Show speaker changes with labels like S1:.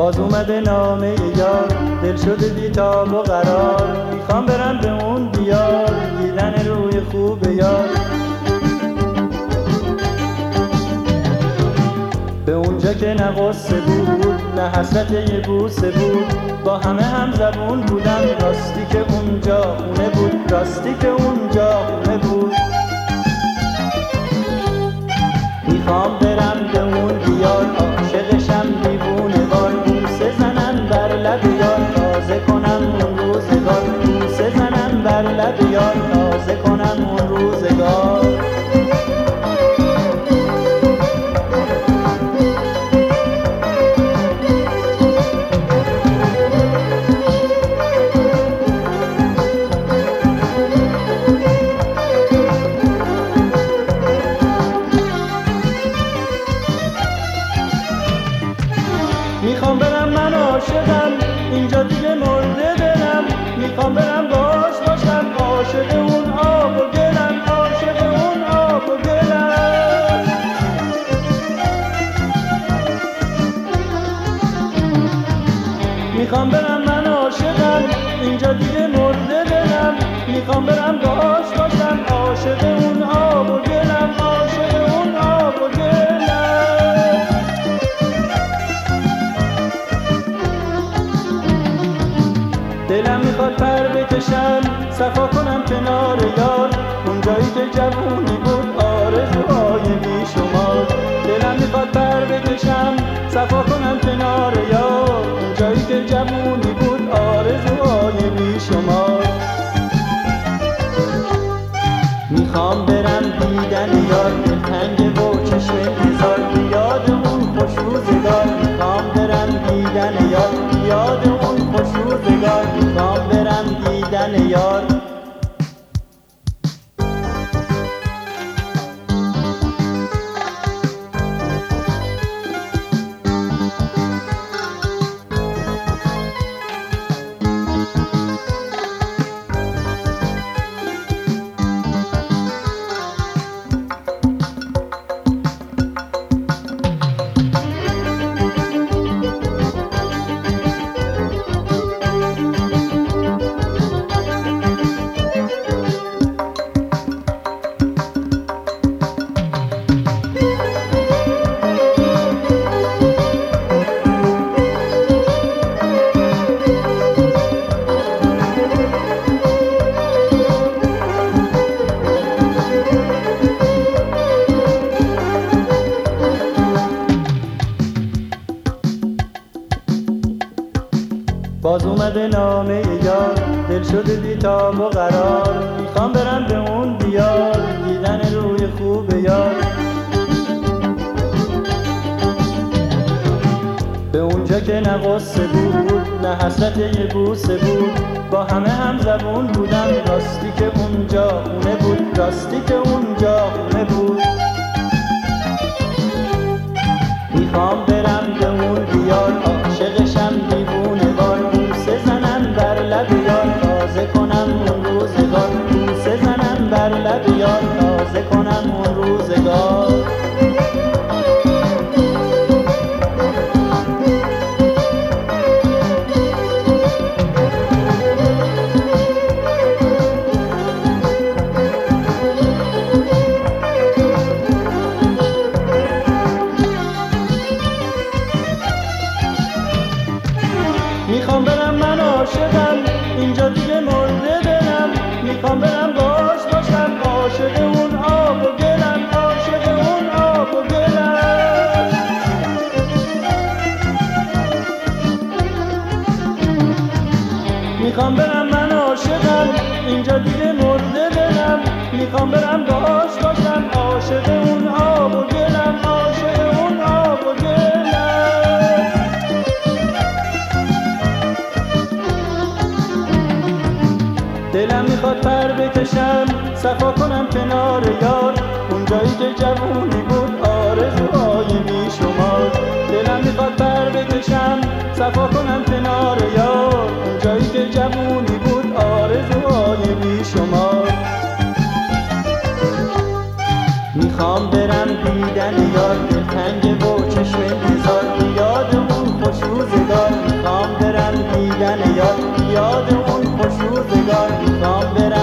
S1: باز اومده نامه یار، دل شده بی‌تاب و قرار. میخوام برم به اون دیار، دیدن روی خوب یار. به اونجا که نه غصه بود نه حسرت یه بوسه بود، با همه هم زبون بودم. راستی که اونجا خونه بود، راستی که اونجا خونه بود. میخوام برم به اون دیار، عاشقشم دیوونه وار. بوسه زنم بر لب یار، تازه کنم اون روزگار. بوسه زنم بر لب یار، تازه کنم اون روزگار. میخوام برم، من عاشقم، اینجا دیگه مرده دلم. میخوام برم باش باشم، عاشق اون آب و گلم، عاشق اون آب و گلم. میخوام برم، من عاشقم، اینجا دیگه مرده دلم. میخوام برم باش باشم، عاشق اون آب و گلم، عاشق اون آب و گلم. دلم میخواد پر بکشم، صفا کنم کنار یار. اونجایی که جوونی بود آرزوهای بیشمار. دلم میخواد پر بکشم، صفا کنم کنار یار. اونجایی که جوونی بود آرزوهای بیشمار. میخوام برم دیدن یار، دلتنگ و چشم انتظار. یاد اون خوش روزگار، میخوام برم دیدن یار. یاد اون خوش روزگار، میخوام برم دیدن یار. باز اومده نامه یار، دل شده بی‌تاب و قرار. میخوام برم به اون دیار، دیدن روی خوب یار. به اونجا که نه غصه بود نه حسرت یه بوسه بود، با همه هم زبون بودم. راستی که اونجا خونه بود، راستی که اونجا خونه بود. میخوام برم به اون دیار، عاشقشم دیوونه وار. بوسه زنم بر لب یار، تازه کنم اون روزگار. بوسه زنم بر لب یار، تازه کنم اون روزگار. میخوام برم، من عاشقم، اینجا دیگه مرده دلم. میخوام برم باش باشم، عاشق اون آب و گلم، عاشق اون آب و گلم. میخوام برم، من عاشقم، اینجا دیگه مرده دلم. میخوام برم باش باشم، عاشق اون آب و گلم، عاشق اون آب و گلم. دلم میخواد پر بکشم، صفا کنم کنار یار. اونجایی که جوونی بود آرزوهای بیشمار. دلم میخواد پر بکشم، صفا کنم کنار یار. اونجایی که جوونی بود آرزوهای بیشمار. میخوام برم دیدن یار، دلتنگ و چشم انتظار. یاد اون خوش روزگار. میخوام برم